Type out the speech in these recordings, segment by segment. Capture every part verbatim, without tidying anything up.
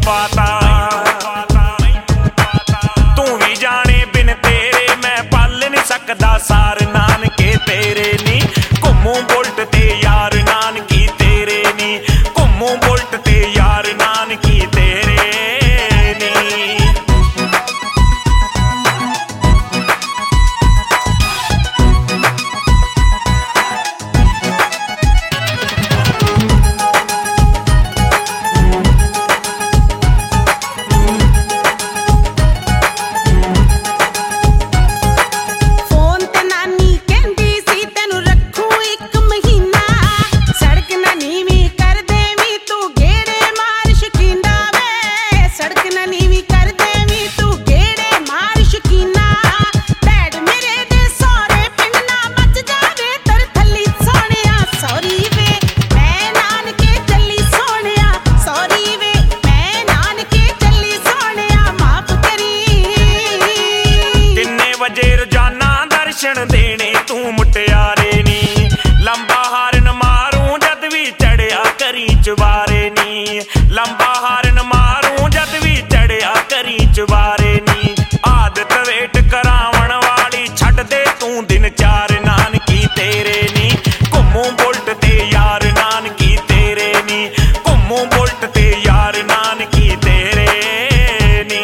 पाता। तू भी जाने बिन तेरे मैं पल नहीं सकदा सार नानके तेरे नी। घुमू बुलट ते यार नानकी तेरे नी, घुमू बुलट ते यार नानकी तेरे नी। रोजाना दर्शन देने तू मुटियारे नी, लंबा हारन मारूं जद भी चढ़िया करी चुबारे नी। लंबा हारन मारूं जद भी चढ़िया करी चुबारे नी। आदत वेट करावण वाली छड़ दे तू दिन चार नानकी तेरे नी। घुमू बुलट ते यार नानकी तेरे नी, घुमू बुलट ते यार नानकी तेरे नी।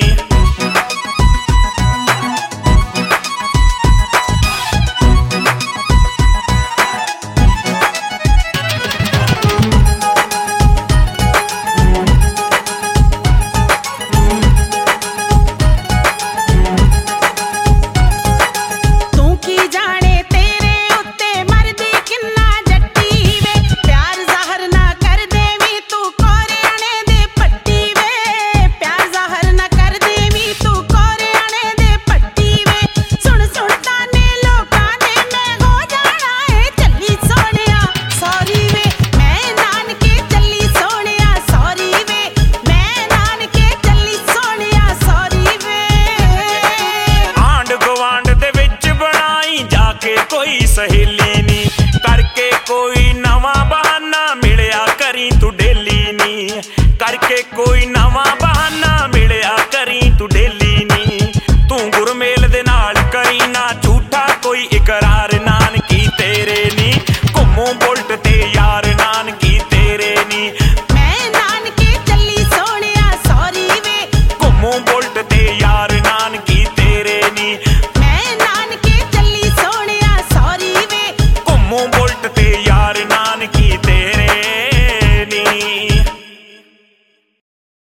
कोई सहेली नी करके कोई नवा बहाना मिलिया करी तू डेली नी, करके कोई नवा